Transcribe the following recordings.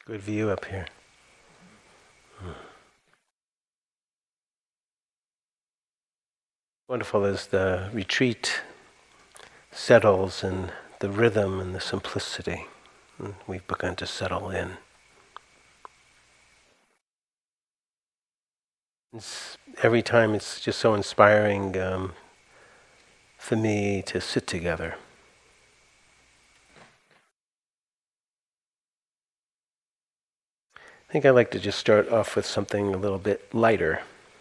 Good view up here. Wonderful as the retreat settles and the rhythm and the simplicity. And we've begun to settle in. Every time it's just so inspiring for me to sit together. I think I'd like to just start off with something a little bit lighter.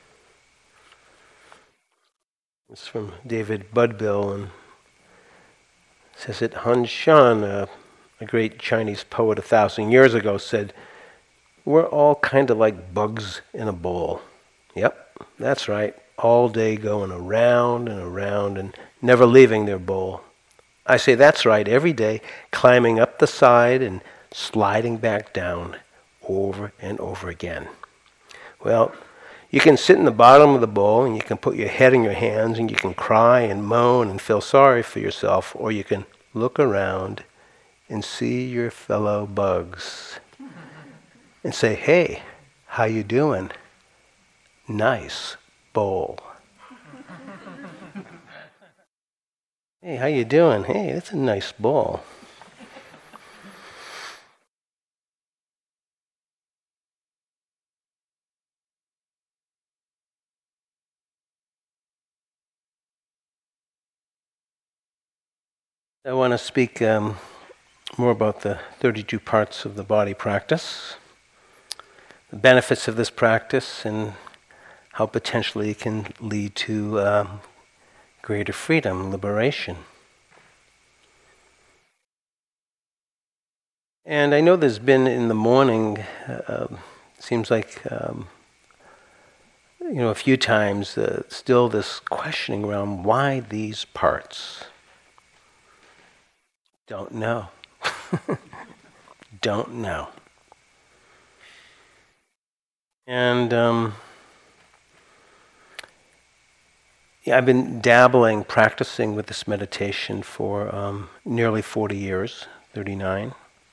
It's from David Budbill, and it says that Han Shan, a great Chinese poet 1,000 years ago, said, "We're all kind of like bugs in a bowl." Yep, that's right. All day going around and around and never leaving their bowl. I say that's right, every day climbing up the side and sliding back down over and over again. Well, you can sit in the bottom of the bowl and you can put your head in your hands and you can cry and moan and feel sorry for yourself, or you can look around and see your fellow bugs and say, "Hey, how you doing? Nice bowl." "Hey, how you doing? Hey, that's a nice bowl." I want to speak more about the 32 parts of the body practice, the benefits of this practice, and how potentially it can lead to greater freedom, liberation. And I know there's been in the morning, seems like, a few times, still this questioning around why these parts. Don't know. Don't know. And I've been dabbling, practicing with this meditation for nearly 40 years, 39.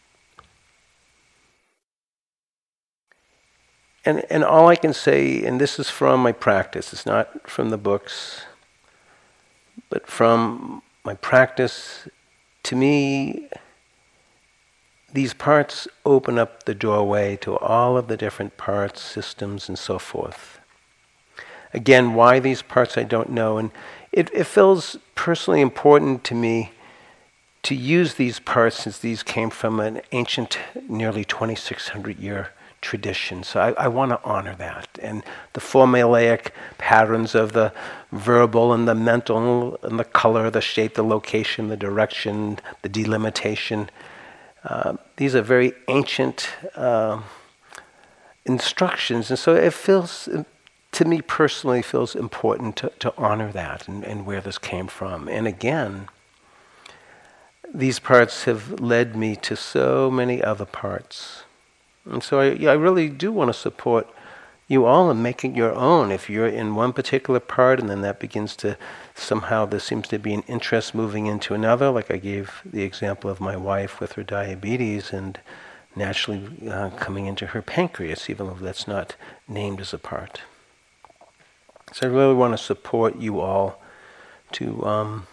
And all I can say, and this is from my practice, it's not from the books, but from my practice, to me, these parts open up the doorway to all of the different parts, systems, and so forth. Again, why these parts I don't know, and it feels personally important to me to use these parts since these came from an ancient, nearly 2,600-year tradition. So I want to honor that. And the formulaic patterns of the verbal and the mental and the color, the shape, the location, the direction, the delimitation. These are very ancient instructions. And so it feels, to me personally, feels important to honor that and where this came from. And again, these parts have led me to so many other parts. And so I really do want to support you all in making your own. If you're in one particular part and then that begins to, somehow there seems to be an interest moving into another, like I gave the example of my wife with her diabetes and naturally coming into her pancreas, even though that's not named as a part. So I really want to support you all to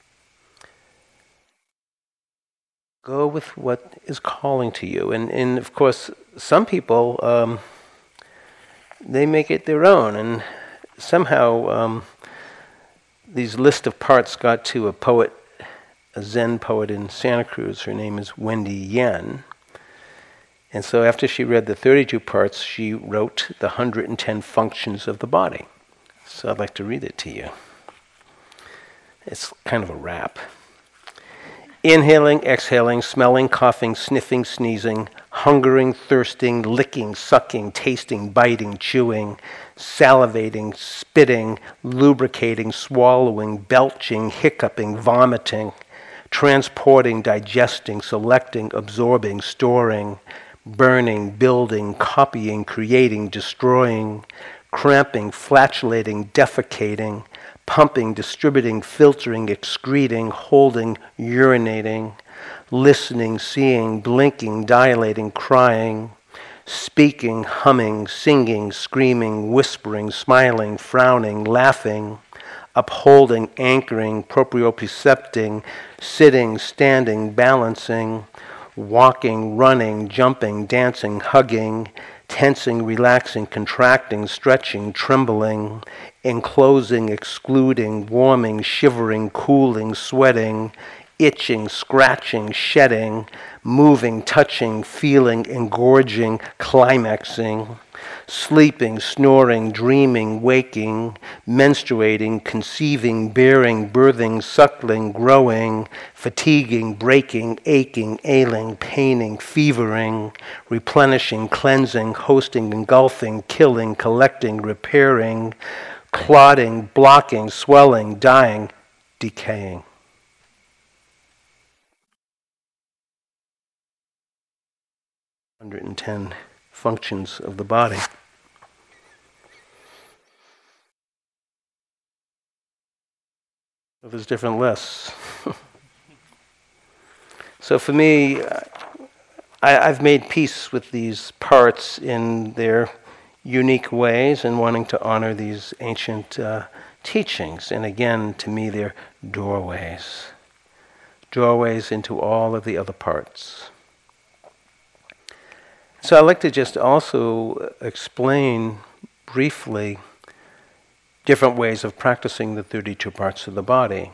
go with what is calling to you. And of course, some people, they make it their own. And somehow these list of parts got to a poet, a Zen poet in Santa Cruz. Her name is Wendy Yen. And so after she read the 32 parts, she wrote the 110 functions of the body. So I'd like to read it to you. It's kind of a rap. Inhaling, exhaling, smelling, coughing, sniffing, sneezing, hungering, thirsting, licking, sucking, tasting, biting, chewing, salivating, spitting, lubricating, swallowing, belching, hiccuping, vomiting, transporting, digesting, selecting, absorbing, storing, burning, building, copying, creating, destroying, cramping, flatulating, defecating, pumping, distributing, filtering, excreting, holding, urinating, listening, seeing, blinking, dilating, crying, speaking, humming, singing, screaming, whispering, smiling, frowning, laughing, upholding, anchoring, propriocepting, sitting, standing, balancing, walking, running, jumping, dancing, hugging, tensing, relaxing, contracting, stretching, trembling, enclosing, excluding, warming, shivering, cooling, sweating, itching, scratching, shedding, moving, touching, feeling, engorging, climaxing, sleeping, snoring, dreaming, waking, menstruating, conceiving, bearing, birthing, suckling, growing, fatiguing, breaking, aching, ailing, paining, fevering, replenishing, cleansing, hosting, engulfing, killing, collecting, repairing, clotting, blocking, swelling, dying, decaying. 110 functions of the body. There's different lists. So for me, I've made peace with these parts in their unique ways and wanting to honor these ancient teachings. And again, to me, they're doorways. Doorways into all of the other parts. So I'd like to just also explain briefly different ways of practicing the 32 parts of the body.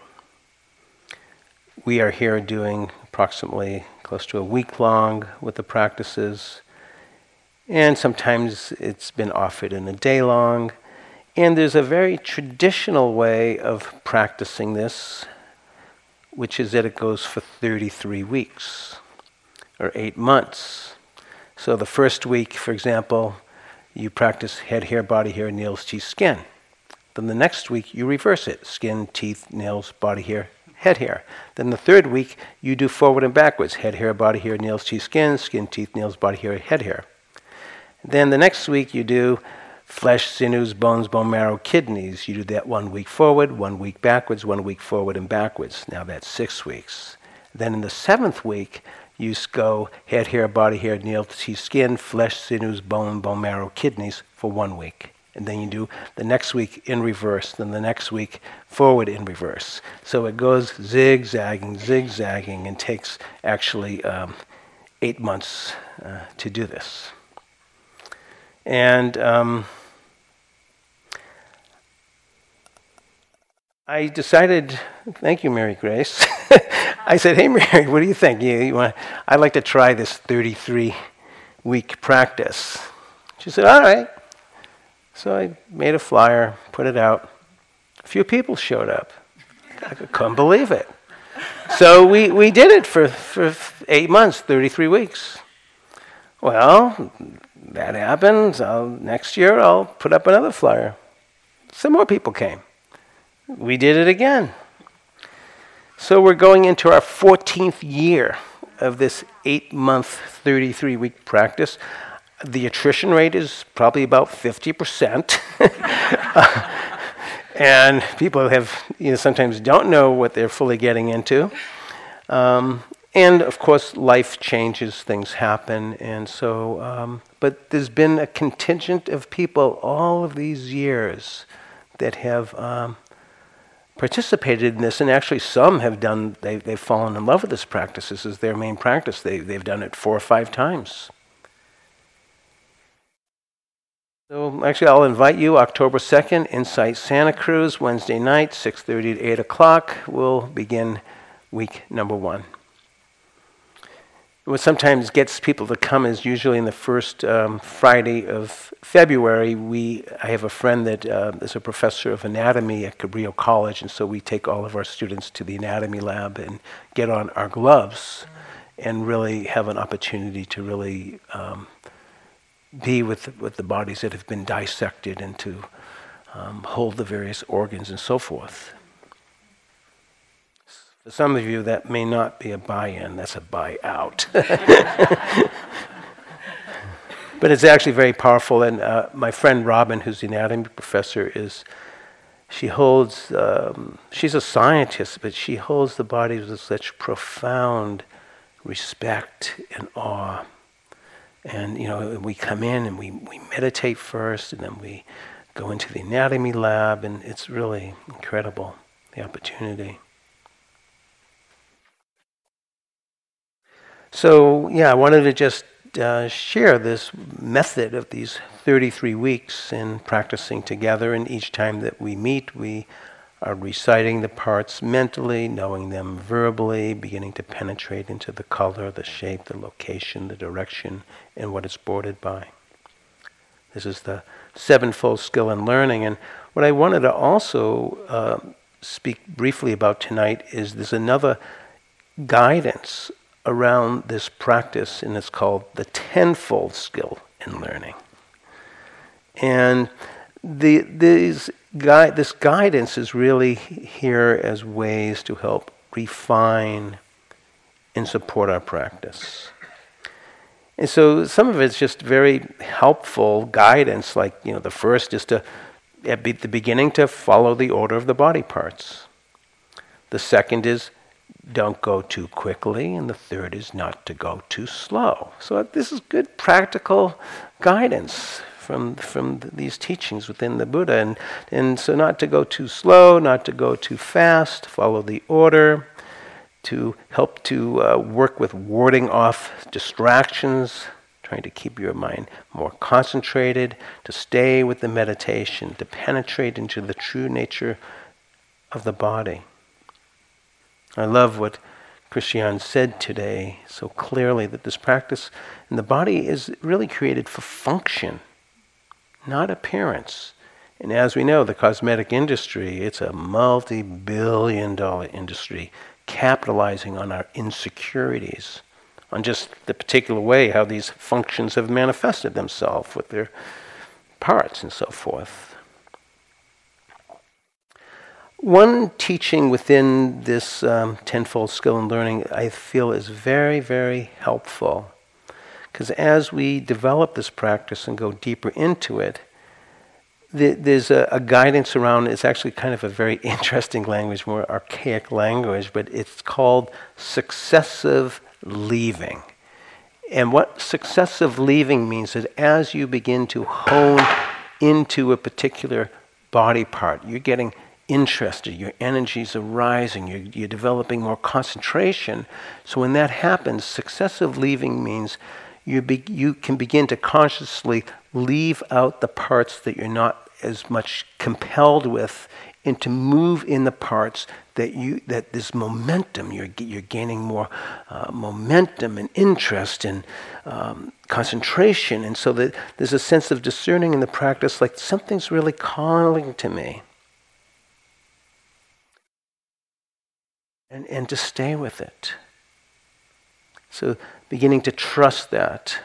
We are here doing approximately close to a week long with the practices, and sometimes it's been offered in a day long. And there's a very traditional way of practicing this, which is that it goes for 33 weeks or 8 months. So the first week, for example, you practice head, hair, body hair, nails, teeth, skin. Then the next week, you reverse it. Skin, teeth, nails, body hair, head hair. Then the third week, you do forward and backwards. Head, hair, body hair, nails, teeth, skin, teeth, nails, body hair, head hair. Then the next week, you do flesh, sinews, bones, bone marrow, kidneys. You do that 1 week forward, 1 week backwards, 1 week forward and backwards. Now that's 6 weeks. Then in the 7th week, you go head, hair, body hair, nails, teeth, skin, flesh, sinews, bone marrow, kidneys for 1 week. And then you do the next week in reverse, then the next week forward in reverse. So it goes zigzagging, and takes actually 8 months to do this. And I decided, thank you, Mary Grace. I said, hey, Mary, what do you think? I'd like to try this 33-week practice. She said, all right. So I made a flyer, put it out. A few people showed up. I couldn't believe it. So we did it for 8 months, 33 weeks. Well, that happened. Next year I'll put up another flyer. Some more people came. We did it again. So we're going into our 14th year of this 8-month, 33-week practice. The attrition rate is probably about 50%. And people sometimes don't know what they're fully getting into. And of course, life changes, things happen. And so, but there's been a contingent of people all of these years that have participated in this, and actually some have they've fallen in love with this practice. This is their main practice. They've done it 4 or 5 times. So actually I'll invite you October 2nd, Insight Santa Cruz, Wednesday night, 6:30 to 8 o'clock. We'll begin week number 1. What sometimes gets people to come is usually in the first Friday of February. I have a friend that is a professor of anatomy at Cabrillo College, and so we take all of our students to the anatomy lab and get on our gloves and really have an opportunity to really be with the bodies that have been dissected and to hold the various organs and so forth. For some of you, that may not be a buy-in, that's a buy-out. But it's actually very powerful, and my friend Robin, who's the anatomy professor, is She holds, she's a scientist, but she holds the body with such profound respect and awe. And, we come in and we meditate first, and then we go into the anatomy lab, and it's really incredible, the opportunity. So, I wanted to just share this method of these 33 weeks in practicing together, and each time that we meet, we are reciting the parts mentally, knowing them verbally, beginning to penetrate into the color, the shape, the location, the direction, and what it's bordered by. This is the sevenfold skill in learning. And what I wanted to also speak briefly about tonight is there's another guidance around this practice, and it's called the tenfold skill in learning. And this guidance is really here as ways to help refine and support our practice. And so some of it's just very helpful guidance, like, the first is to, at the beginning, to follow the order of the body parts. The second is don't go too quickly, and the third is not to go too slow. So this is good practical guidance from these teachings within the Buddha. And so not to go too slow, not to go too fast, follow the order, to help to work with warding off distractions, trying to keep your mind more concentrated, to stay with the meditation, to penetrate into the true nature of the body. I love what Christian said today so clearly, that this practice in the body is really created for function, not appearance. And as we know, the cosmetic industry, it's a multi-billion-dollar industry capitalizing on our insecurities, on just the particular way how these functions have manifested themselves with their parts and so forth. One teaching within this tenfold skill in learning I feel is very, very helpful, because as we develop this practice and go deeper into it, there's a guidance around. It's actually kind of a very interesting language, more archaic language, but it's called successive leaving. And what successive leaving means is as you begin to hone into a particular body part, you're getting interested, your energies are rising, you're developing more concentration. So when that happens, successive leaving means you can begin to consciously leave out the parts that you're not as much compelled with, and to move in the parts that this momentum, you're gaining more momentum and interest and concentration. And so that there's a sense of discerning in the practice, like something's really calling to me. And to stay with it. So beginning to trust that.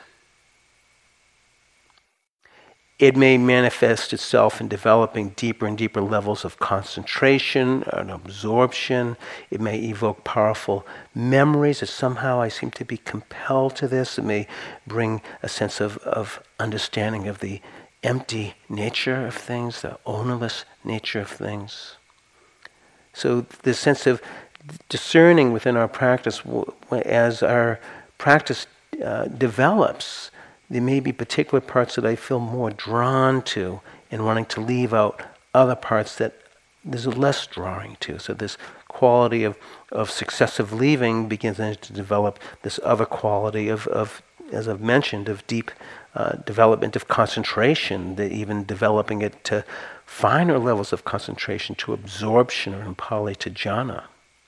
It may manifest itself in developing deeper and deeper levels of concentration and absorption. It may evoke powerful memories that somehow I seem to be compelled to this. It may bring a sense of understanding of the empty nature of things, the ownerless nature of things. So this sense of discerning within our practice, as our practice develops, there may be particular parts that I feel more drawn to and wanting to leave out other parts that there's less drawing to. So this quality of successive leaving begins to develop this other quality of as I've mentioned, of deep development of concentration, even developing it to finer levels of concentration, to absorption, or in Pali to jhana.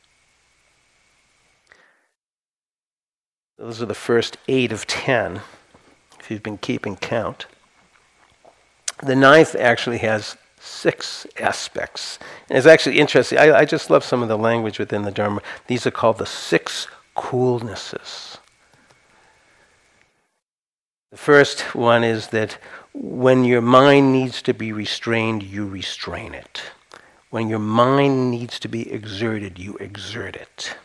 Those are the first 8 of 10, if you've been keeping count. The 9th actually has 6 aspects. And it's actually interesting. I just love some of the language within the Dharma. These are called the 6 coolnesses. The first one is that when your mind needs to be restrained, you restrain it. When your mind needs to be exerted, you exert it.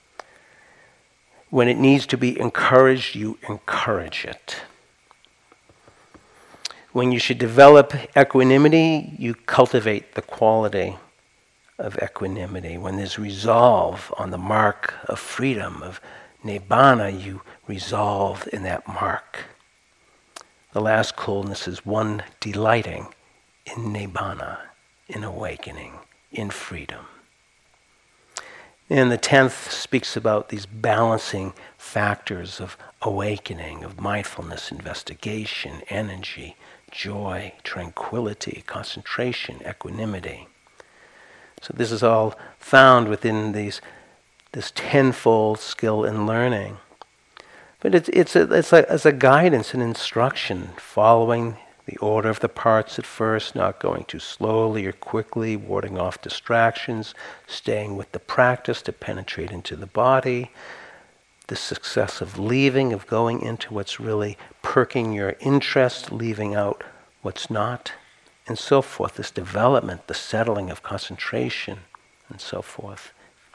When it needs to be encouraged, you encourage it. when you should develop equanimity, you cultivate the quality of equanimity. When there's resolve on the mark of freedom, of nibbana, you resolve in that mark. The last coolness is one delighting in nibbana, in awakening, in freedom. And the 10th speaks about these balancing factors of awakening, of mindfulness, investigation, energy, joy, tranquility, concentration, equanimity. So this is all found within this tenfold skill in learning. But it's a guidance, an instruction, following the order of the parts at first, not going too slowly or quickly, warding off distractions, staying with the practice to penetrate into the body, the success of leaving, of going into what's really perking your interest, leaving out what's not, and so forth. This development, the settling of concentration, and so forth.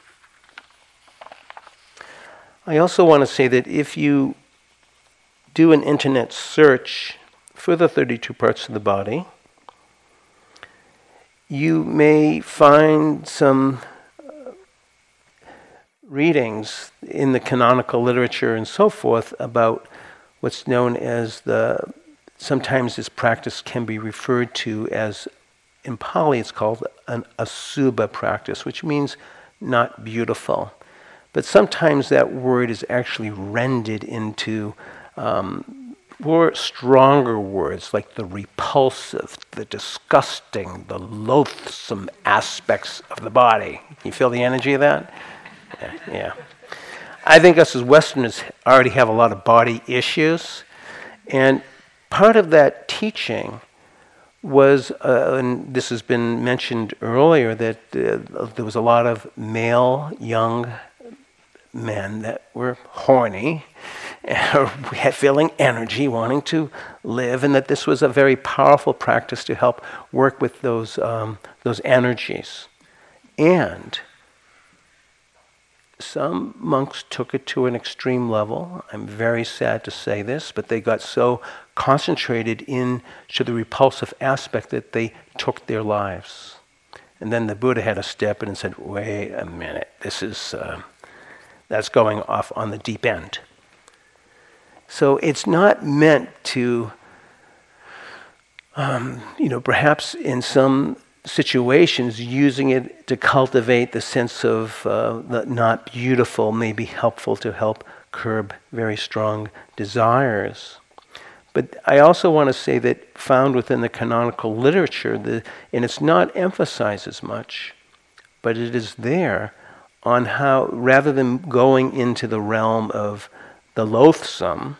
I also want to say that if you do an internet search for the 32 parts of the body, you may find some readings in the canonical literature and so forth about what's known as sometimes this practice can be referred to as, in Pali it's called an asubha practice, which means not beautiful. But sometimes that word is actually rendered into more stronger words like the repulsive, the disgusting, the loathsome aspects of the body. Can you feel the energy of that? Yeah. I think us as Westerners already have a lot of body issues. And part of that teaching was, and this has been mentioned earlier, that there was a lot of male young men that were horny, feeling energy, wanting to live, and that this was a very powerful practice to help work with those energies. And some monks took it to an extreme level. I'm very sad to say this, but they got so concentrated into the repulsive aspect that they took their lives. And then the Buddha had to step in and said, wait a minute, that's going off on the deep end. So it's not meant to, perhaps in some situations, using it to cultivate the sense of the not beautiful may be helpful to help curb very strong desires. But I also want to say that found within the canonical literature, and it's not emphasized as much, but it is there, on how, rather than going into the realm of the loathsome,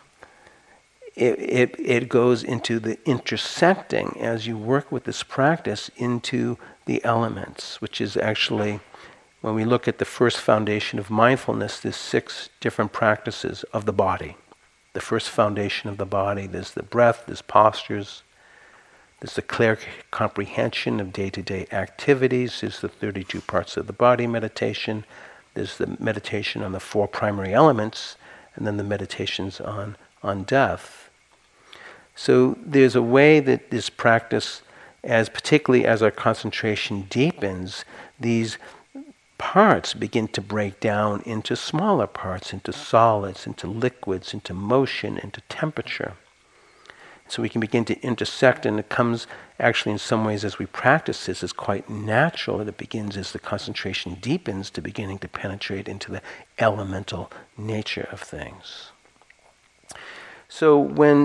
it goes into the intersecting, as you work with this practice, into the elements, which is actually, when we look at the first foundation of mindfulness, there's 6 different practices of the body. The first foundation of the body, there's the breath, there's postures, there's the clear comprehension of day-to-day activities, there's the 32 parts of the body meditation, there's the meditation on the 4 primary elements, and then the meditations on death. So there's a way that this practice, particularly as our concentration deepens, these parts begin to break down into smaller parts, into solids, into liquids, into motion, into temperature. So we can begin to intersect, and it comes actually in some ways as we practice this, is quite natural, and it begins as the concentration deepens to beginning to penetrate into the elemental nature of things. So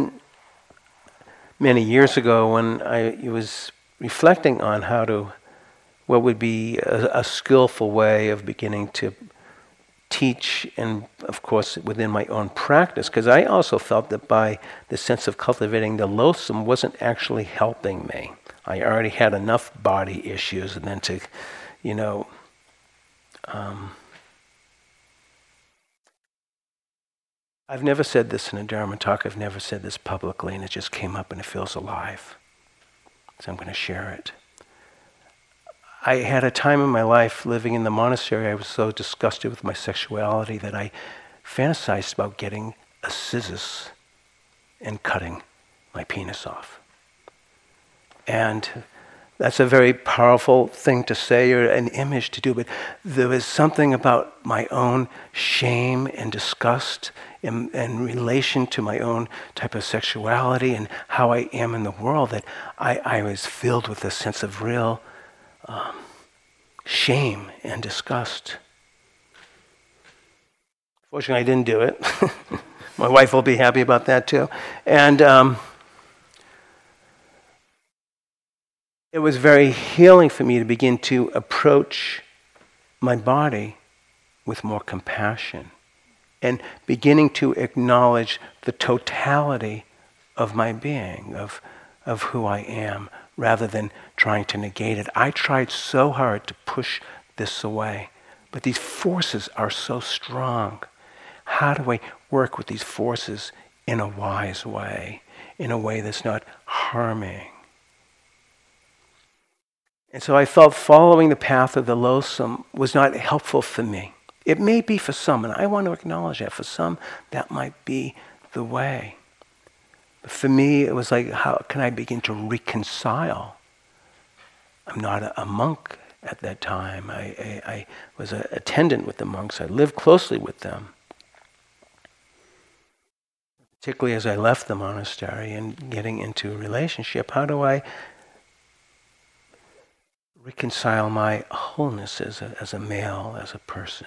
many years ago, when I was reflecting on what would be a skillful way of beginning to teach, and of course within my own practice, because I also felt that by the sense of cultivating the loathsome wasn't actually helping me. I already had enough body issues, and then to, I've never said this in a Dharma talk, I've never said this publicly, and it just came up and it feels alive. So I'm going to share it. I had a time in my life living in the monastery, I was so disgusted with my sexuality that I fantasized about getting a scissors and cutting my penis off. And that's a very powerful thing to say or an image to do, but there was something about my own shame and disgust in relation to my own type of sexuality and how I am in the world that I was filled with a sense of real shame and disgust. Fortunately, I didn't do it. My wife will be happy about that too. And it was very healing for me to begin to approach my body with more compassion and beginning to acknowledge the totality of my being, of who I am, rather than trying to negate it. I tried so hard to push this away, but these forces are so strong. How do I work with these forces in a wise way, in a way that's not harming? And so I felt following the path of the loathsome was not helpful for me. It may be for some, and I want to acknowledge that. For some, that might be the way. But for me, it was like, how can I begin to reconcile? I'm not a monk at that time. I was an attendant with the monks. I lived closely with them. Particularly as I left the monastery and getting into a relationship, how do I reconcile my wholeness as a male, as a person?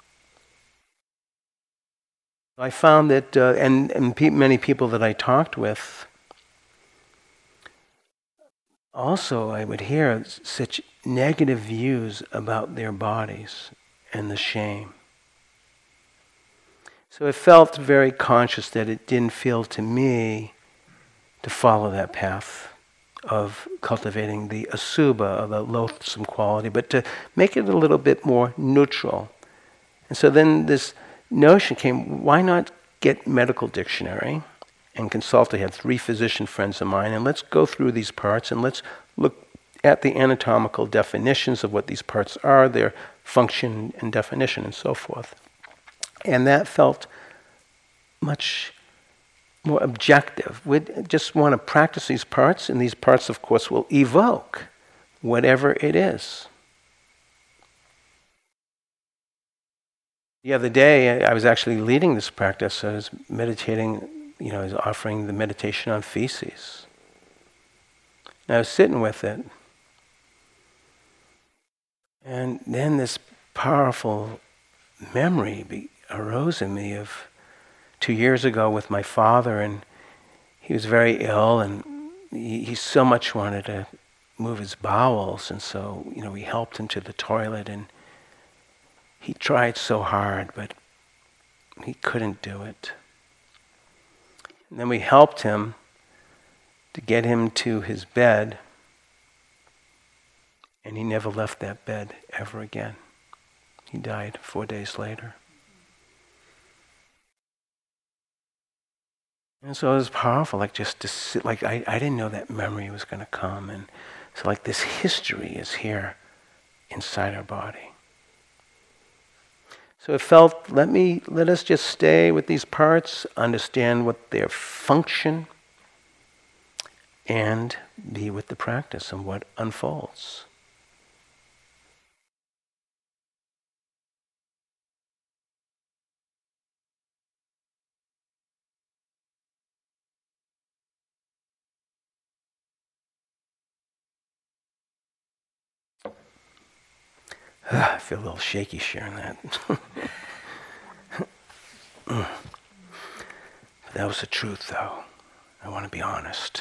I found that, many people that I talked with, also I would hear such negative views about their bodies and the shame. So I felt very conscious that it didn't feel to me to follow that path of cultivating the asubha, of the loathsome quality, but to make it a little bit more neutral. And so then this notion came, why not get medical dictionary and consult? I had 3 physician friends of mine, and let's go through these parts and let's look at the anatomical definitions of what these parts are, their function and definition and so forth. And that felt much more objective. We just want to practice these parts, and these parts, of course, will evoke whatever it is. The other day, I was actually leading this practice. I was meditating, I was offering the meditation on feces. And I was sitting with it. And then this powerful memory arose in me of 2 years ago with my father, and he was very ill, and he so much wanted to move his bowels, and so, we helped him to the toilet, and he tried so hard, but he couldn't do it. And then we helped him to get him to his bed, and he never left that bed ever again. He died 4 days later. And so it was powerful, just to sit, I didn't know that memory was going to come. And so this history is here inside our body. So it felt, let us just stay with these parts, understand what their function, and be with the practice and what unfolds. I feel a little shaky sharing that. But that was the truth, though. I want to be honest.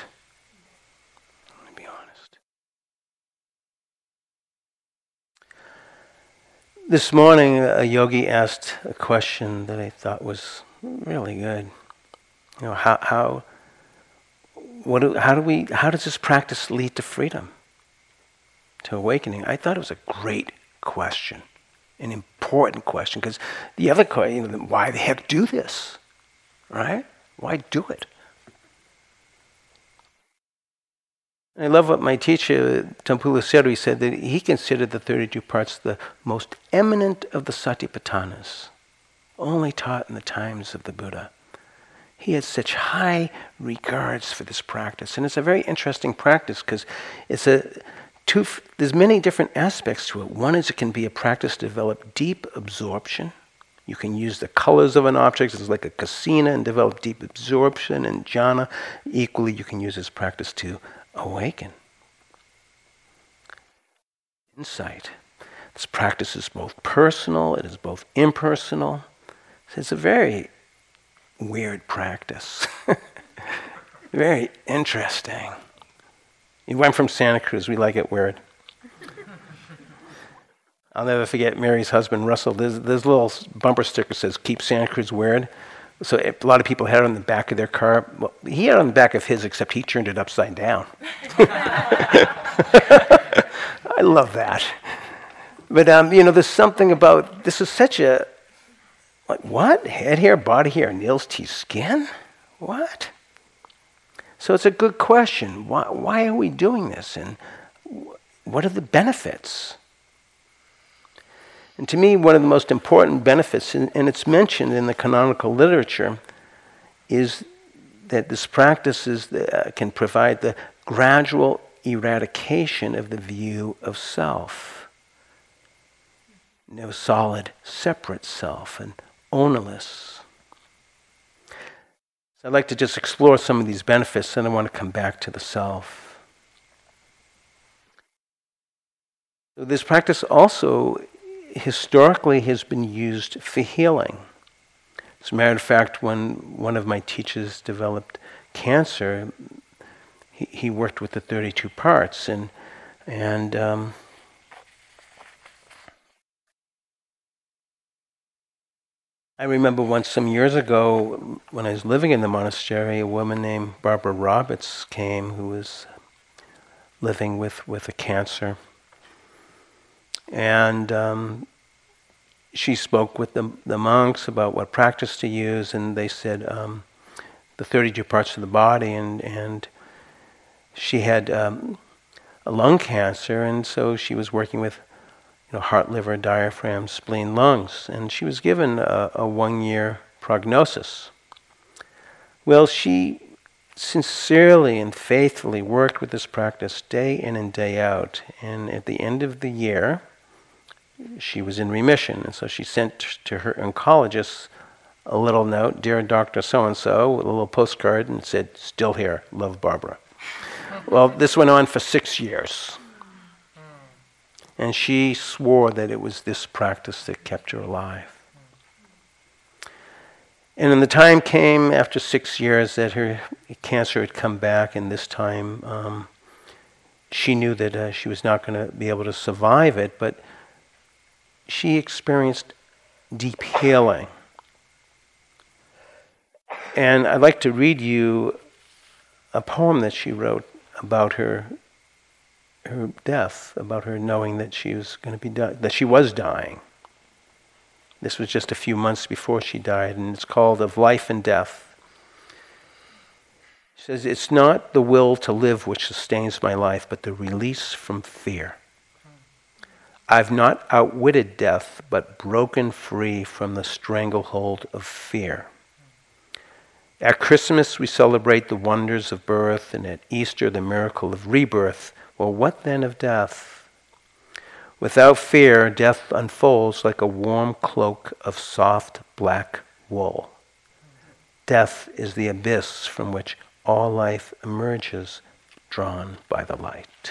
This morning, a yogi asked a question that I thought was really good. How does this practice lead to freedom, to awakening? I thought it was a great question, an important question, because the other question, why the heck do this, right? Why do it? I love what my teacher, Tampulu Seri, said, that he considered the 32 parts the most eminent of the Satipatthanas, only taught in the times of the Buddha. he had such high regards for this practice. And it's a very interesting practice because there's many different aspects to it. One is it can be a practice to develop deep absorption. You can use the colors of an object as like a kasina and develop deep absorption and jhana. Equally, you can use this practice to awaken insight. This practice is both personal, it is both impersonal. So it's a very weird practice. Very interesting. You went from Santa Cruz, we like it weird. I'll never forget Mary's husband, Russell. There's a little bumper sticker that says, "Keep Santa Cruz weird." So a lot of people had it on the back of their car. Well, he had it on the back of his, except he turned it upside down. I love that. But, there's something about, this is such a, like, what? Head hair, body hair, nails, teeth, skin? What? So it's a good question. Why are we doing this? And what are the benefits? And to me, one of the most important benefits, and it's mentioned in the canonical literature, is that this practice can provide the gradual eradication of the view of self. No solid, separate self, and ownerless. So I'd like to just explore some of these benefits, and I want to come back to the self. So this practice also historically has been used for healing. As a matter of fact, when one of my teachers developed cancer, he worked with the 32 parts, and I remember once some years ago when I was living in the monastery, a woman named Barbara Roberts came who was living with a cancer. And she spoke with the monks about what practice to use, and they said the 32 parts of the body, and she had a lung cancer, and so she was working with heart, liver, diaphragm, spleen, lungs, and she was given a 1-year prognosis. Well, she sincerely and faithfully worked with this practice day in and day out, and at the end of the year, she was in remission, and so she sent to her oncologist a little note, "Dear Dr. So-and-so," with a little postcard, and said, "Still here, love, Barbara." Well, this went on for 6 years. And she swore that it was this practice that kept her alive. And then the time came after 6 years that her cancer had come back, and this time she knew that she was not going to be able to survive it, but she experienced deep healing. And I'd like to read you a poem that she wrote about her death, about her knowing that she was going to be that she was dying. This was just a few months before she died, and it's called "Of Life and Death." She says, "It's not the will to live which sustains my life, but the release from fear. I've not outwitted death, but broken free from the stranglehold of fear. At Christmas we celebrate the wonders of birth, and at Easter the miracle of rebirth. Well, what then of death? Without fear, death unfolds like a warm cloak of soft black wool. Death is the abyss from which all life emerges, drawn by the light."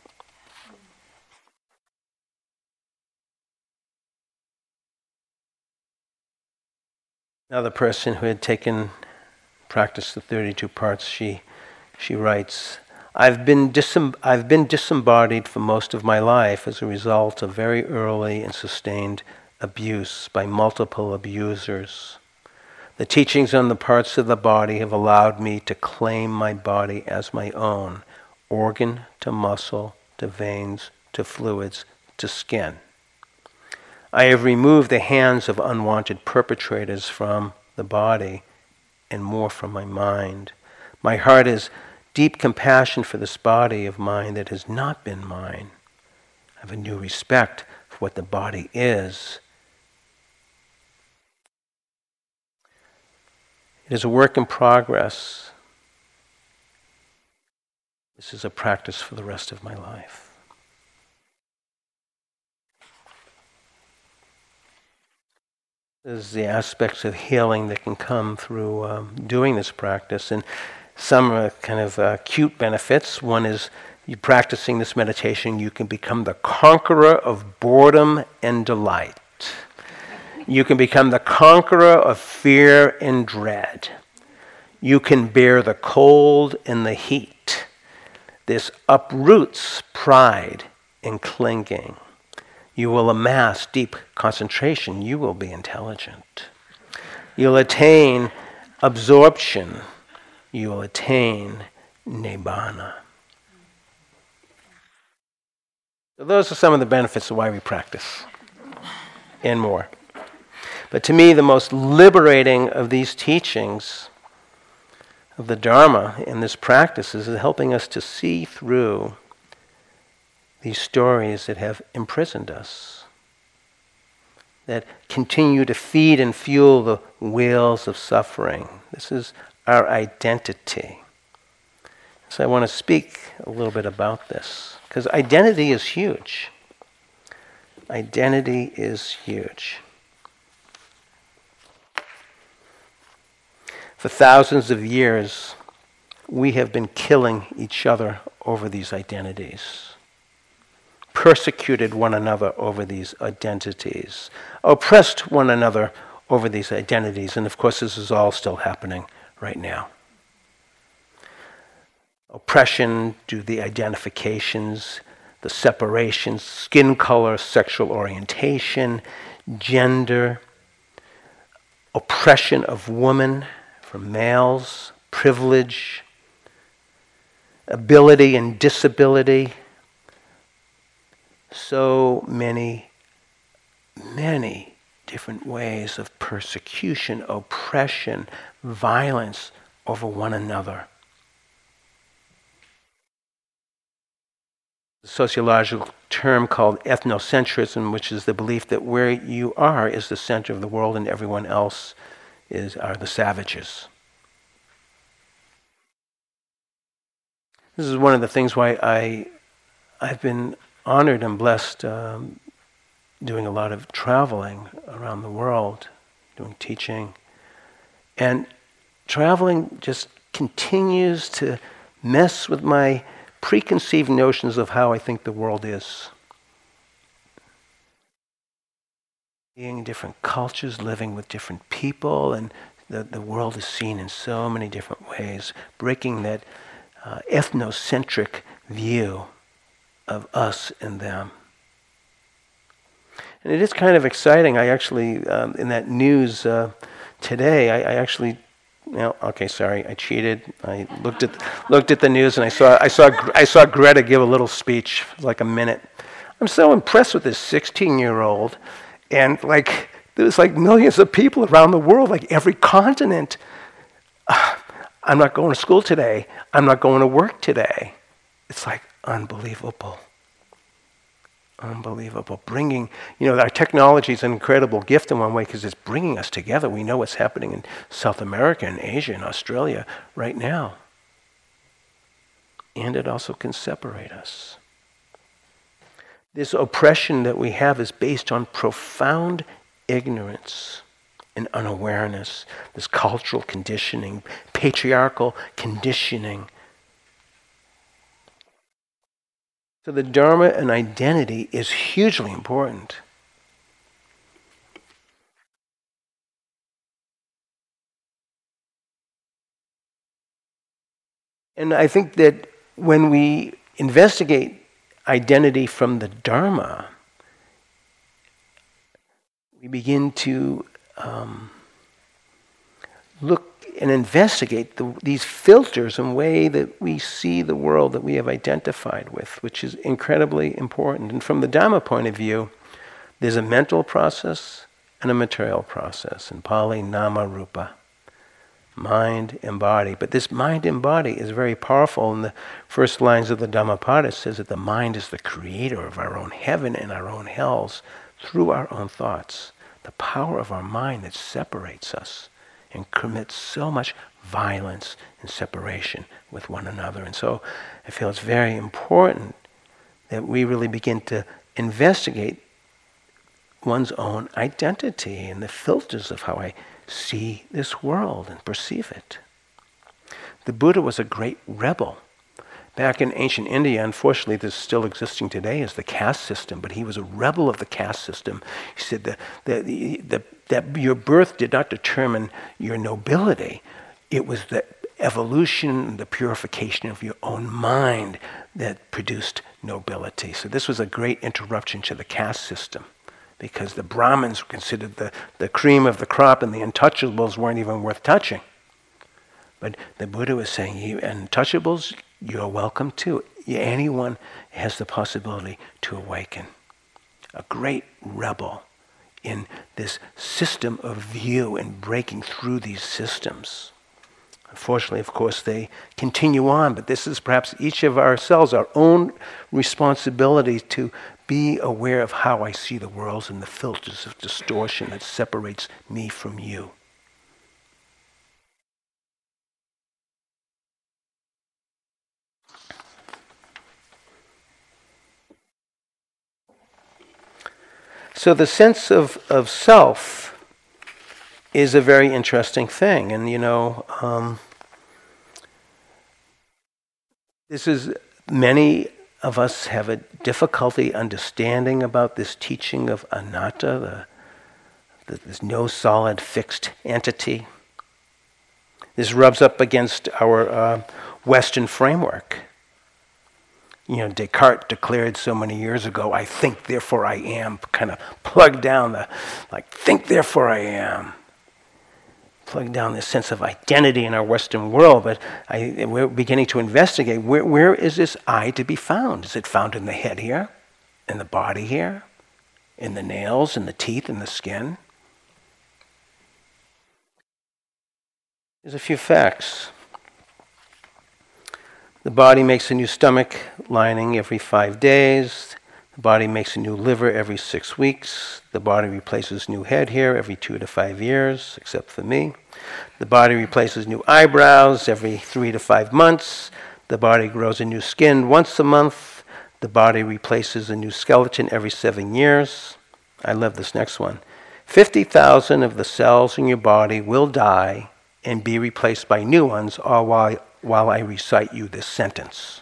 Another person who had practiced the 32 parts, she writes, I've been disembodied for most of my life as a result of very early and sustained abuse by multiple abusers. The teachings on the parts of the body have allowed me to claim my body as my own, organ to muscle, to veins, to fluids, to skin. I have removed the hands of unwanted perpetrators from the body and more from my mind. My heart is deep compassion for this body of mine that has not been mine. I have a new respect for what the body is. It is a work in progress. This is a practice for the rest of my life. There's the aspects of healing that can come through doing this practice, and some are kind of acute benefits. One is you practicing this meditation, you can become the conqueror of boredom and delight. You can become the conqueror of fear and dread. You can bear the cold and the heat. This uproots pride and clinging. You will amass deep concentration. You will be intelligent. You'll attain absorption. You will attain nibbana. So those are some of the benefits of why we practice, and more. But to me, the most liberating of these teachings of the Dharma in this practice is helping us to see through these stories that have imprisoned us, that continue to feed and fuel the whales of suffering. This is our identity. So I want to speak a little bit about this, because identity is huge. Identity is huge. For thousands of years, we have been killing each other over these identities, persecuted one another over these identities, oppressed one another over these identities, and of course this is all still happening right now. Oppression due to the identifications, the separations, skin color, sexual orientation, gender, oppression of women from males, privilege, ability and disability. So many different ways of persecution, oppression, violence over one another. A sociological term called ethnocentrism, which is the belief that where you are is the center of the world and everyone else are the savages. This is one of the things why I've been honored and blessed doing a lot of traveling around the world, doing teaching. And traveling just continues to mess with my preconceived notions of how I think the world is. Being in different cultures, living with different people, and the world is seen in so many different ways, breaking that ethnocentric view of us and them. And it is kind of exciting. I actually, in that news today, I cheated. I looked at the news and I saw Greta give a little speech, like a minute. I'm so impressed with this 16-year-old, and there's millions of people around the world, every continent. I'm not going to school today. I'm not going to work today. It's unbelievable. Unbelievable. Bringing, our technology is an incredible gift in one way because it's bringing us together. We know what's happening in South America and Asia and Australia right now. And it also can separate us. This oppression that we have is based on profound ignorance and unawareness, this cultural conditioning, patriarchal conditioning. So the Dharma and identity is hugely important. And I think that when we investigate identity from the Dharma, we begin to look and investigate these filters and way that we see the world that we have identified with, which is incredibly important. And from the Dhamma point of view, there's a mental process and a material process. In Pali, nama rupa, mind and body. But this mind and body is very powerful. In the first lines of the Dhammapada, it says that the mind is the creator of our own heaven and our own hells through our own thoughts. The power of our mind that separates us and commit so much violence and separation with one another. And so I feel it's very important that we really begin to investigate one's own identity and the filters of how I see this world and perceive it. The Buddha was a great rebel. Back in ancient India, unfortunately, this is still existing today, is the caste system, but he was a rebel of the caste system. He said that your birth did not determine your nobility. It was the evolution, the purification of your own mind that produced nobility. So this was a great interruption to the caste system, because the Brahmins were considered the cream of the crop, and the untouchables weren't even worth touching. But the Buddha was saying, you untouchables, you're welcome too. Anyone has the possibility to awaken. A great rebel in this system of view and breaking through these systems. Unfortunately, of course, they continue on, but this is perhaps each of ourselves, our own responsibility to be aware of how I see the world and the filters of distortion that separates me from you. So the sense of self is a very interesting thing. And, this is, many of us have a difficulty understanding about this teaching of anatta, there's no solid fixed entity. This rubs up against our Western framework. Descartes declared so many years ago, I think, therefore I am, kind of plug down think, therefore I am. Plug down this sense of identity in our Western world, but we're beginning to investigate, where is this I to be found? Is it found in the head here? In the body here? In the nails, in the teeth, in the skin? There's a few facts. The body makes a new stomach lining every 5 days. The body makes a new liver every 6 weeks. The body replaces new head hair every 2 to 5 years, except for me. The body replaces new eyebrows every 3 to 5 months. The body grows a new skin once a month. The body replaces a new skeleton every 7 years. I love this next one. 50,000 of the cells in your body will die and be replaced by new ones, all while I recite you this sentence.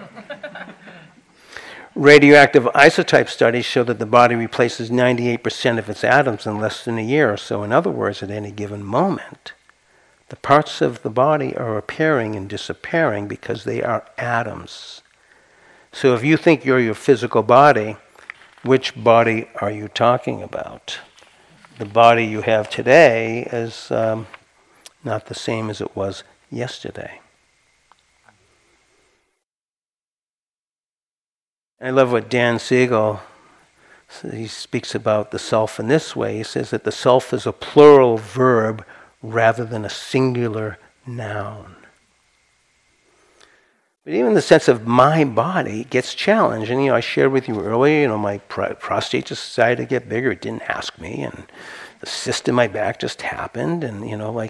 Radioactive isotype studies show that the body replaces 98% of its atoms in less than a year or so. In other words, at any given moment, the parts of the body are appearing and disappearing because they are atoms. So if you think you're your physical body, which body are you talking about? The body you have today is not the same as it was yesterday. I love what Dan Siegel, he speaks about the self in this way. He says that the self is a plural verb rather than a singular noun. But even the sense of my body gets challenged. And, I shared with you earlier, my prostate just decided to get bigger. It didn't ask me. And the cyst in my back just happened. And,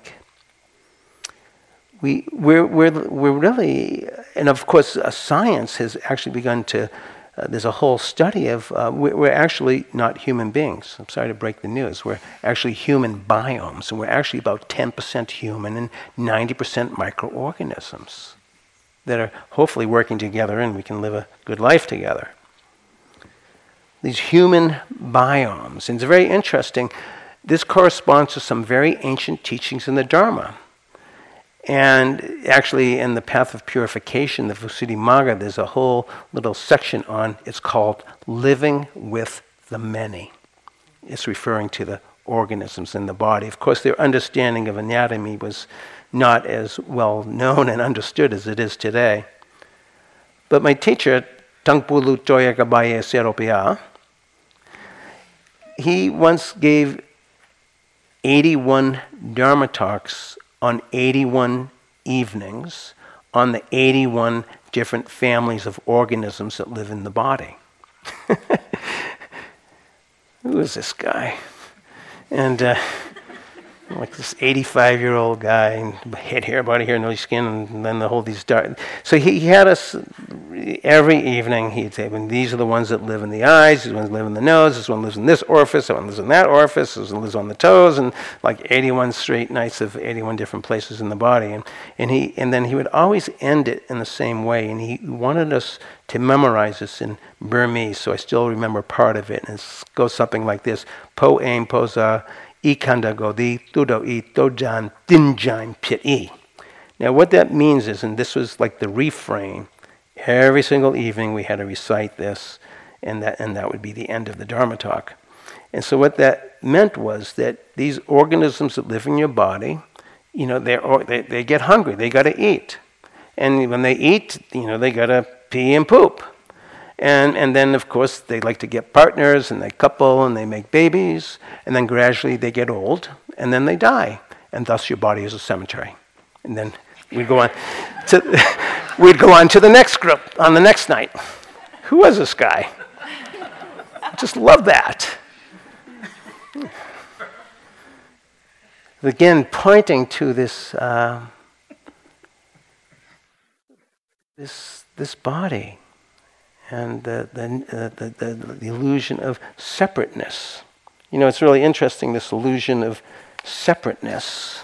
we're really, and of course, science has actually begun to, there's a whole study of, we're actually not human beings. I'm sorry to break the news. We're actually human biomes, and we're actually about 10% human and 90% microorganisms that are hopefully working together, and we can live a good life together. These human biomes, and it's very interesting. This corresponds to some very ancient teachings in the Dharma. And actually, in the Path of Purification, the Visuddhimagga, there's a whole little section on, it's called Living with the Many. It's referring to the organisms in the body. Of course, their understanding of anatomy was not as well known and understood as it is today. But my teacher, Tangpo Lutoya Gabaye Seropia, he once gave 81 Dharma talks on 81 evenings on the 81 different families of organisms that live in the body. Who is this guy? And like this 85-year-old guy, and head hair, body hair, no skin, and then the whole these dark. So he had us every evening. He'd say, "Well, these are the ones that live in the eyes. These ones live in the nose. This one lives in this orifice. That one lives in that orifice. This one lives on the toes." And like 81 straight nights of 81 different places in the body. And then he would always end it in the same way. And he wanted us to memorize this in Burmese. So I still remember part of it. And it goes something like this: Po aim posa. Ikanda godi tudo I tojan dinjan pit I. Now what that means is, and this was like the refrain, every single evening we had to recite this, and that would be the end of the Dharma talk. And so what that meant was that these organisms that live in your body, they get hungry, they got to eat. And when they eat, they got to pee and poop. And then, of course, they like to get partners, and they couple, and they make babies, and then gradually they get old, and then they die. And thus your body is a cemetery. And then we'd go on to the next group on the next night. Who was this guy? I just love that. Again, pointing to this this body. And the illusion of separateness. It's really interesting, this illusion of separateness.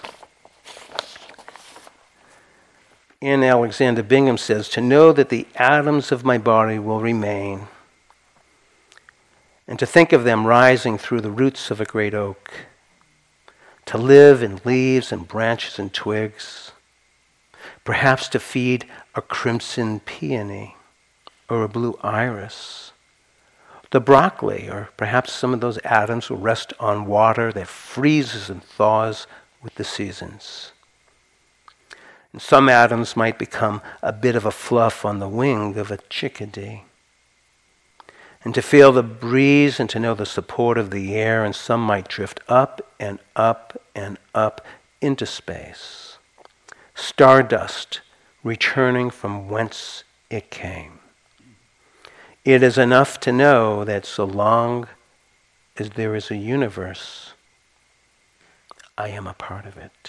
Ian Alexander Bingham says, "To know that the atoms of my body will remain, and to think of them rising through the roots of a great oak, to live in leaves and branches and twigs, perhaps to feed a crimson peony, or a blue iris. The broccoli, or perhaps some of those atoms, will rest on water that freezes and thaws with the seasons. And some atoms might become a bit of a fluff on the wing of a chickadee. And to feel the breeze and to know the support of the air, and some might drift up and up and up into space. Stardust returning from whence it came. It is enough to know that so long as there is a universe, I am a part of it.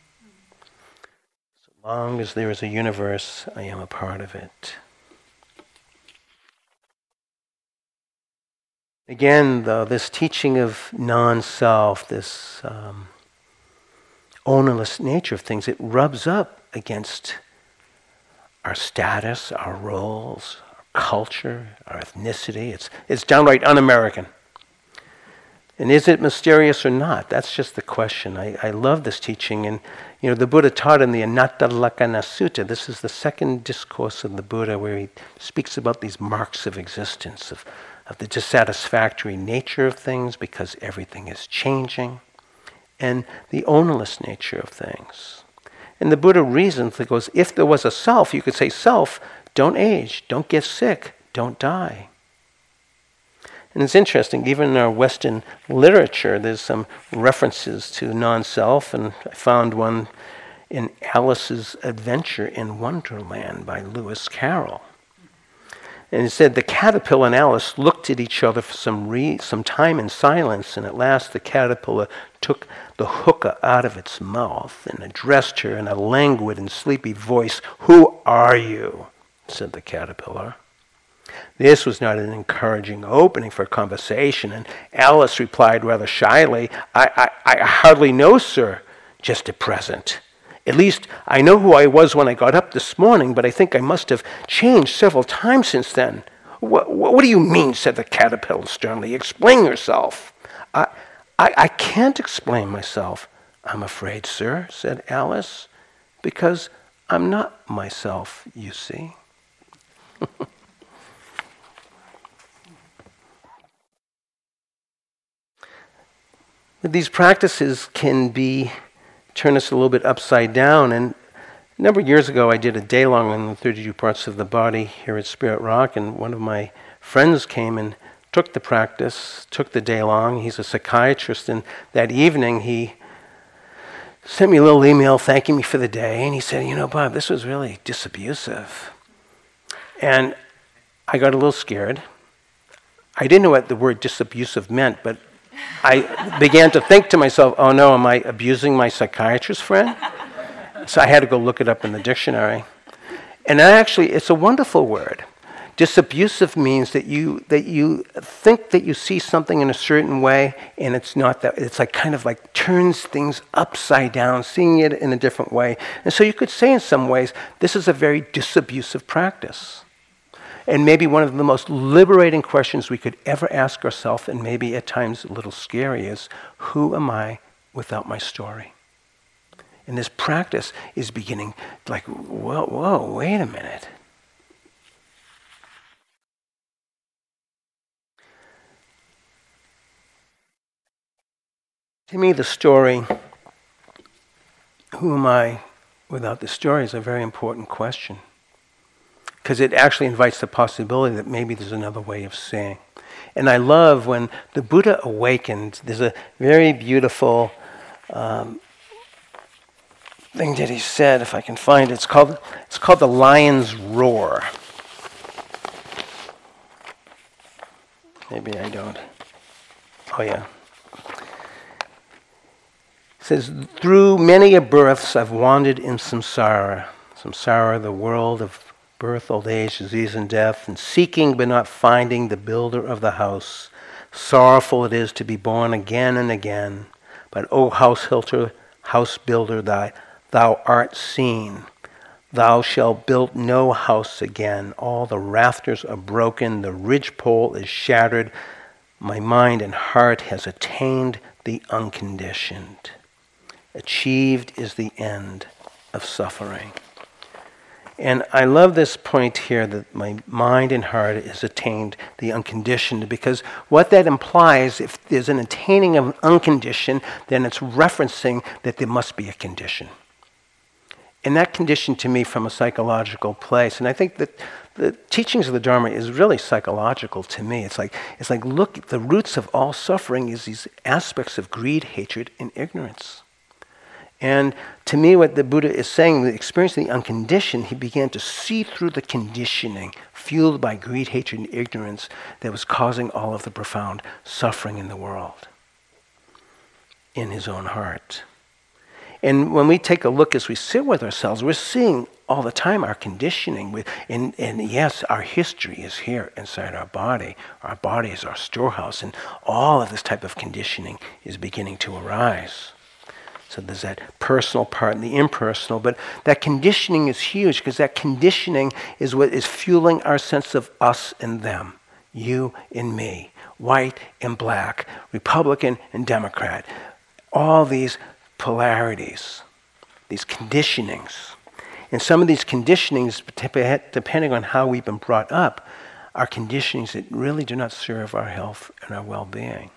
So long as there is a universe, I am a part of it. Again, though, this teaching of non-self, this ownerless nature of things, it rubs up against our status, our roles, culture, our ethnicity. It's downright un-American. And is it mysterious or not? That's just the question. I love this teaching. And the Buddha taught in the Anatta Lakkhana Sutta. This is the second discourse of the Buddha where he speaks about these marks of existence, of the dissatisfactory nature of things because everything is changing, and the ownerless nature of things. And the Buddha reasons, it goes, if there was a self, you could say, self, don't age, don't get sick, don't die. And it's interesting, even in our Western literature, there's some references to non-self, and I found one in Alice's Adventure in Wonderland by Lewis Carroll. And it said, the caterpillar and Alice looked at each other for some time in silence, and at last the caterpillar took the hookah out of its mouth and addressed her in a languid and sleepy voice. "Who are you?" said the caterpillar. This was not an encouraging opening for conversation, and Alice replied rather shyly, I hardly know, sir, just at present. At least I know who I was when I got up this morning, but I think I must have changed several times since then." What do you mean?" said the caterpillar sternly. "Explain yourself." I can't explain myself, I'm afraid, sir," said Alice, "because I'm not myself, you see." These practices can turn us a little bit upside down. And a number of years ago, I did a day-long on the 32 parts of the body here at Spirit Rock, and one of my friends came and took the practice, took the day-long. He's a psychiatrist, and that evening he sent me a little email thanking me for the day, and he said, "Bob, this was really disabusive." And I got a little scared. I didn't know what the word disabusive meant, but I began to think to myself, oh no, am I abusing my psychiatrist friend? So I had to go look it up in the dictionary. And actually, it's a wonderful word. Disabusive means that you think that you see something in a certain way, and it's not that. It's like kind of like turns things upside down, seeing it in a different way. And so you could say in some ways, this is a very disabusive practice. And maybe one of the most liberating questions we could ever ask ourselves, and maybe at times a little scary, is, who am I without my story? And this practice is beginning like, whoa, wait a minute. To me, the story, who am I without the story, is a very important question. Because it actually invites the possibility that maybe there's another way of seeing. And I love when the Buddha awakened, there's a very beautiful thing that he said, if I can find it. It's called the lion's roar. Maybe I don't. Oh yeah. It says, through many a births I've wandered in samsara. Samsara, the world of birth, old age, disease, and death, and seeking but not finding the builder of the house. Sorrowful it is to be born again and again. But O house builder, thou art seen. Thou shalt build no house again. All the rafters are broken, the ridgepole is shattered. My mind and heart has attained the unconditioned. Achieved is the end of suffering. And I love this point here that my mind and heart has attained the unconditioned, because what that implies, if there's an attaining of unconditioned, then it's referencing that there must be a condition. And that condition to me from a psychological place, and I think that the teachings of the Dharma is really psychological to me. It's like look, the roots of all suffering is these aspects of greed, hatred, and ignorance. And to me, what the Buddha is saying, the experience of the unconditioned, he began to see through the conditioning fueled by greed, hatred, and ignorance that was causing all of the profound suffering in the world, in his own heart. And when we take a look as we sit with ourselves, we're seeing all the time our conditioning. And yes, our history is here inside our body. Our body is our storehouse, and all of this type of conditioning is beginning to arise. So there's that personal part and the impersonal, but that conditioning is huge, because that conditioning is what is fueling our sense of us and them, you and me, white and black, Republican and Democrat, all these polarities, these conditionings. And some of these conditionings, depending on how we've been brought up, are conditionings that really do not serve our health and our well-being.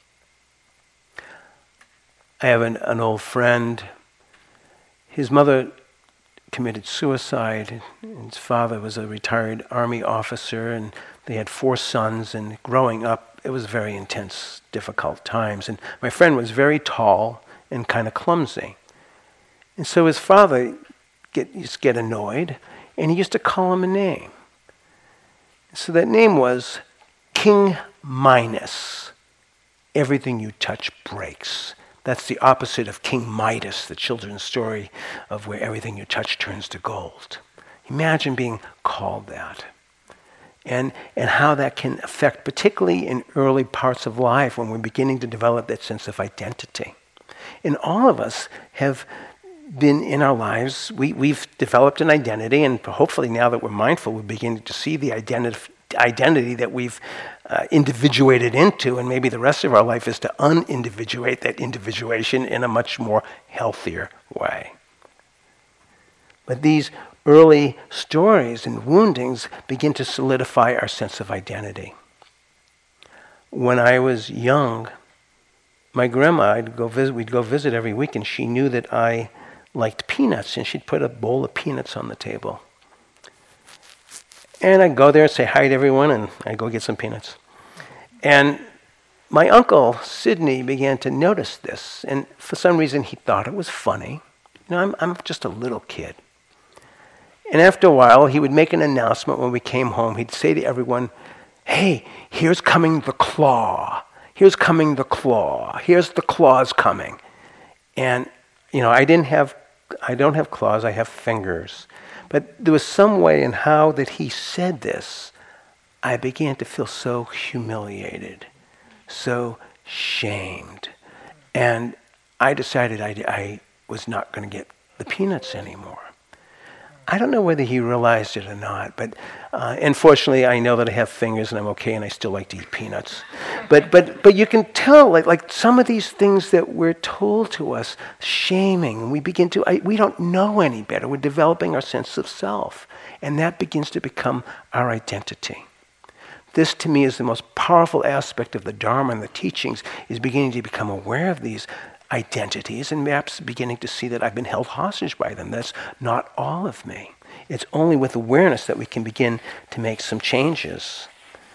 I have an old friend. His mother committed suicide. His father was a retired Army officer, and they had 4 sons. And growing up, it was very intense, difficult times. And my friend was very tall and kind of clumsy. And so his father used to get annoyed, and he used to call him a name. So that name was King Minos. Everything you touch breaks. That's the opposite of King Midas, the children's story of where everything you touch turns to gold. Imagine being called that. And how that can affect, particularly in early parts of life when we're beginning to develop that sense of identity. And all of us have been in our lives, we've developed an identity, and hopefully now that we're mindful, we're beginning to see the identity that we've individuated into, and maybe the rest of our life is to unindividuate that individuation in a much more healthier way. But these early stories and woundings begin to solidify our sense of identity. When I was young, my grandma, we'd go visit every week, and she knew that I liked peanuts, and she'd put a bowl of peanuts on the table. And I'd go there and say hi to everyone, and I'd go get some peanuts. And my uncle, Sidney, began to notice this, and for some reason he thought it was funny. I'm just a little kid. And after a while, he would make an announcement when we came home. He'd say to everyone, "Hey, here's coming the claw. here's coming the claw. Here's the claws coming. And, I don't have claws, I have fingers. But there was some way in how that he said this, I began to feel so humiliated, so shamed. And I decided I was not going to get the peanuts anymore. I don't know whether he realized it or not, but unfortunately I know that I have fingers and I'm okay and I still like to eat peanuts. But you can tell, like some of these things that we're told to us, shaming, and we don't know any better. We're developing our sense of self, and that begins to become our identity. This, to me, is the most powerful aspect of the Dharma and the teachings, is beginning to become aware of these identities and perhaps beginning to see that I've been held hostage by them. That's not all of me. It's only with awareness that we can begin to make some changes.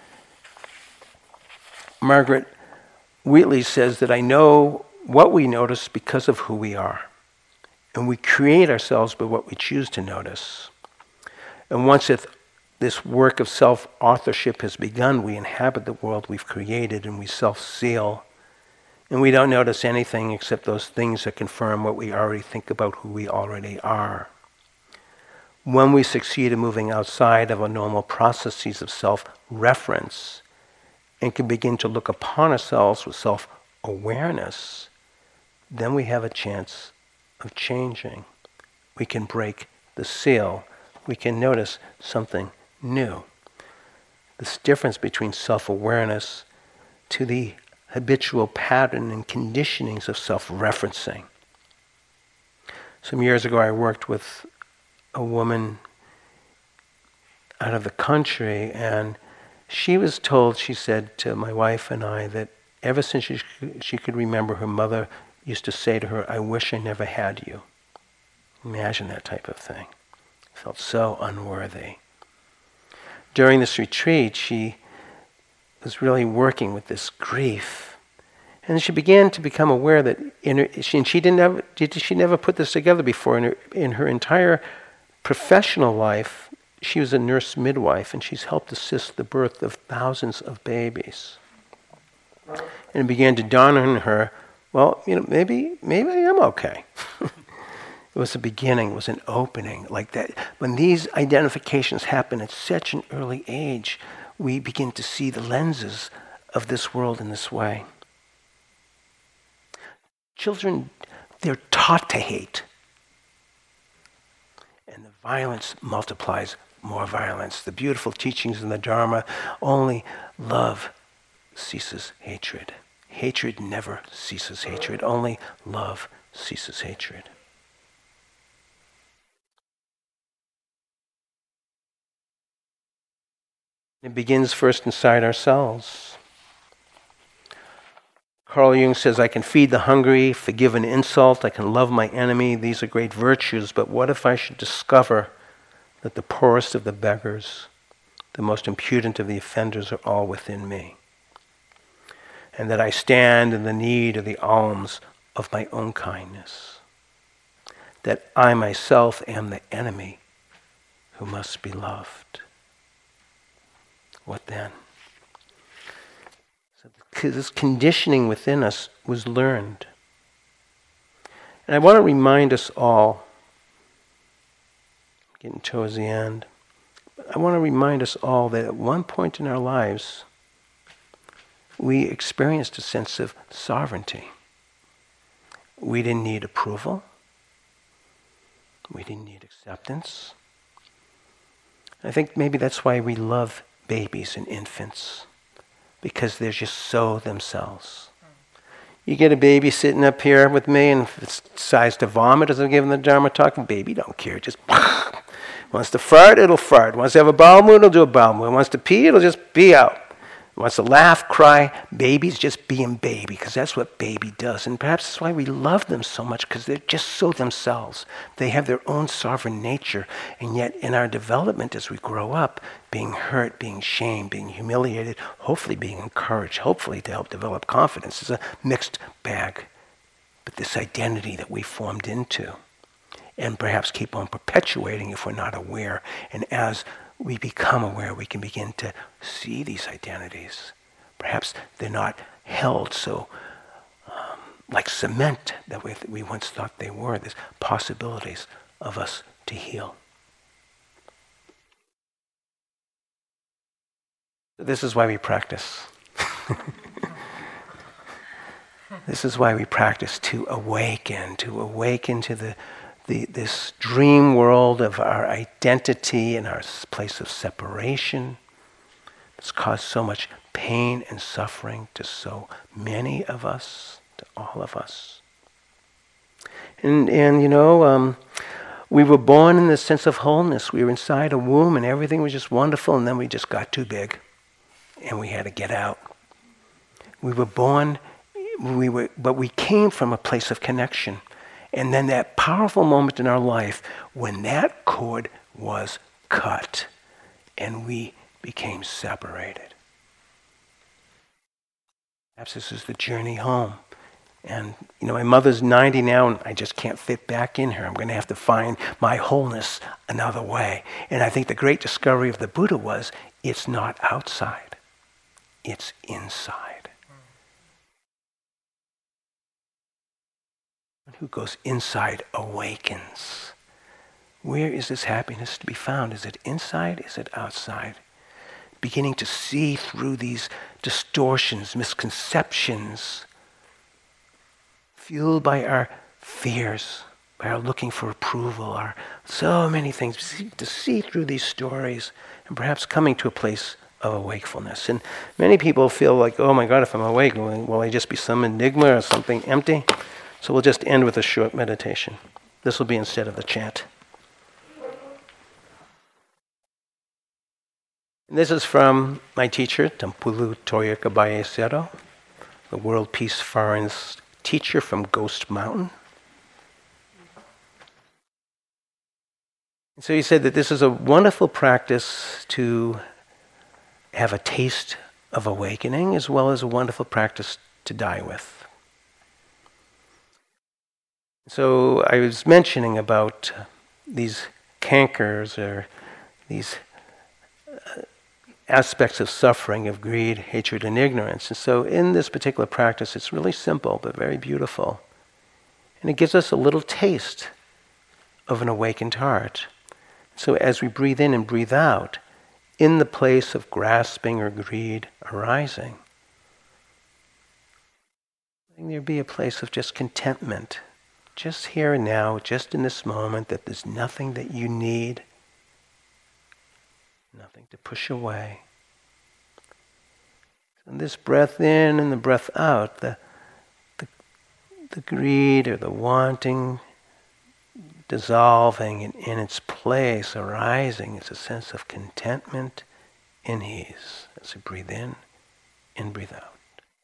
Margaret Wheatley says that I know what we notice because of who we are. And we create ourselves by what we choose to notice. And once this work of self-authorship has begun, we inhabit the world we've created and we self-seal. And we don't notice anything except those things that confirm what we already think about who we already are. When we succeed in moving outside of our normal processes of self-reference and can begin to look upon ourselves with self-awareness, then we have a chance of changing. We can break the seal. We can notice something new. This difference between self-awareness to the habitual pattern and conditionings of self-referencing. Some years ago I worked with a woman out of the country, and she was told, she said to my wife and I, that ever since she could remember, her mother used to say to her, "I wish I never had you." Imagine that type of thing. Felt so unworthy. During this retreat, she was really working with this grief. And she began to become aware that she never put this together before. In her entire professional life, she was a nurse midwife, and she's helped assist the birth of thousands of babies. And it began to dawn on her, well, maybe I am okay. It was a beginning, it was an opening like that. When these identifications happen at such an early age, we begin to see the lenses of this world in this way. Children, they're taught to hate. And the violence multiplies more violence. The beautiful teachings in the Dharma, only love ceases hatred. Hatred never ceases hatred. Only love ceases hatred. It begins first inside ourselves. Carl Jung says, I can feed the hungry, forgive an insult, I can love my enemy. These are great virtues, but what if I should discover that the poorest of the beggars, the most impudent of the offenders are all within me? And that I stand in the need of the alms of my own kindness. That I myself am the enemy who must be loved. What then? So this conditioning within us was learned. And I want to remind us all, getting towards the end, I want to remind us all that at one point in our lives, we experienced a sense of sovereignty. We didn't need approval. We didn't need acceptance. I think maybe that's why we love babies and infants, because they're just so themselves. You get a baby sitting up here with me, and if it decides to vomit as I'm giving the Dharma talk, baby don't care, just wants to fart, it'll fart. Wants to have a bowel movement, it'll do a bowel movement. Wants to pee, it'll just pee out. Wants to laugh, cry, baby's just being baby, because that's what baby does. And perhaps that's why we love them so much, because they're just so themselves. They have their own sovereign nature, and yet in our development as we grow up, being hurt, being shamed, being humiliated, hopefully being encouraged, hopefully to help develop confidence, is a mixed bag. But this identity that we formed into, and perhaps keep on perpetuating if we're not aware, and as we become aware, we can begin to see these identities. Perhaps they're not held so like cement that we once thought they were. There's possibilities of us to heal. This is why we practice. This is why we practice, to awaken to this dream world of our identity and our place of separation that's caused so much pain and suffering to so many of us, to all of us. And we were born in this sense of wholeness. We were inside a womb and everything was just wonderful, and then we just got too big and we had to get out. We were born, but we came from a place of connection. And then that powerful moment in our life when that cord was cut and we became separated. Perhaps this is the journey home. And, my mother's 90 now, and I just can't fit back in her. I'm going to have to find my wholeness another way. And I think the great discovery of the Buddha was, it's not outside, it's inside. One who goes inside awakens. Where is this happiness to be found? Is it inside? Is it outside? Beginning to see through these distortions, misconceptions, fueled by our fears, by our looking for approval, our so many things, to see through these stories and perhaps coming to a place of awakefulness. And many people feel like, oh my God, if I'm awake, will I just be some enigma or something empty? So we'll just end with a short meditation. This will be instead of the chant. And this is from my teacher, Tampulu Toya Caballero, the World Peace Foreign's teacher from Ghost Mountain. And so he said that this is a wonderful practice to have a taste of awakening, as well as a wonderful practice to die with. So I was mentioning about these cankers, or these aspects of suffering, of greed, hatred, and ignorance. And so in this particular practice, it's really simple, but very beautiful. And it gives us a little taste of an awakened heart. So as we breathe in and breathe out, in the place of grasping or greed arising, there be a place of just contentment, just here and now, just in this moment, that there's nothing that you need, nothing to push away. And this breath in and the breath out, the greed or the wanting dissolving, and in its place arising is a sense of contentment and ease as we breathe in and breathe out.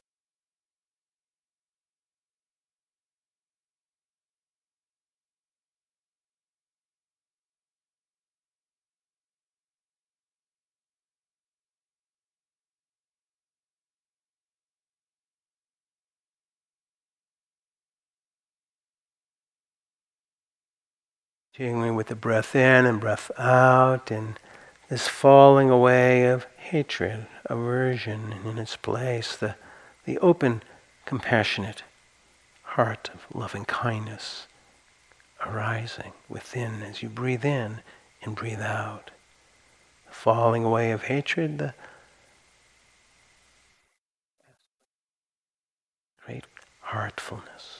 Continuing with the breath in and breath out, and this falling away of hatred, aversion, and in its place the open, compassionate heart of loving kindness arising within as you breathe in and breathe out. The falling away of hatred, the great heartfulness.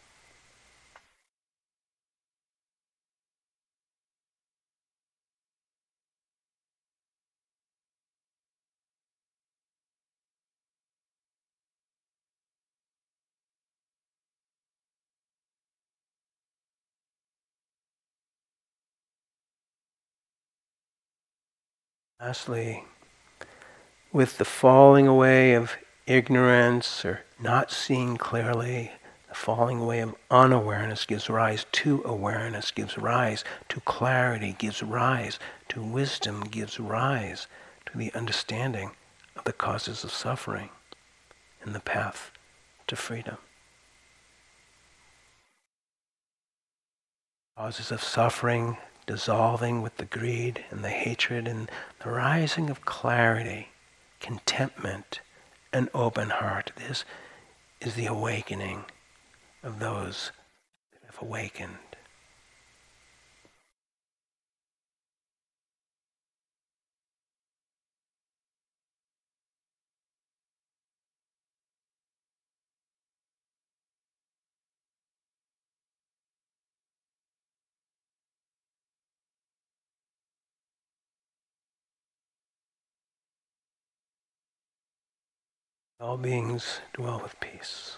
Lastly, with the falling away of ignorance or not seeing clearly, the falling away of unawareness gives rise to awareness, gives rise to clarity, gives rise to wisdom, gives rise to the understanding of the causes of suffering and the path to freedom. Causes of suffering dissolving with the greed and the hatred, and the rising of clarity, contentment, an open heart. This is the awakening of those that have awakened. All beings dwell with peace.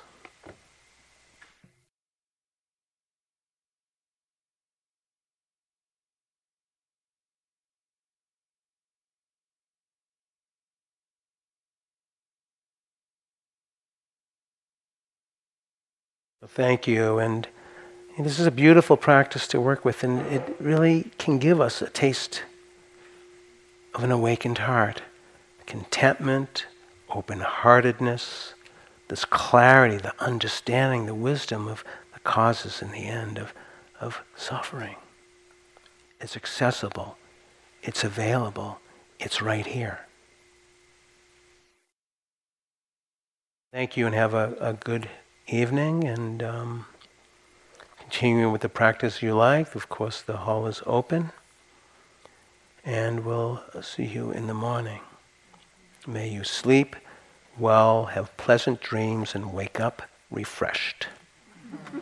So thank you, and this is a beautiful practice to work with, and it really can give us a taste of an awakened heart. Contentment, open-heartedness, this clarity, the understanding, the wisdom of the causes and the end of suffering. It's accessible, it's available, it's right here. Thank you, and have a good evening, and continuing with the practice you like. Of course, the hall is open, and we'll see you in the morning. May you sleep well, have pleasant dreams, and wake up refreshed.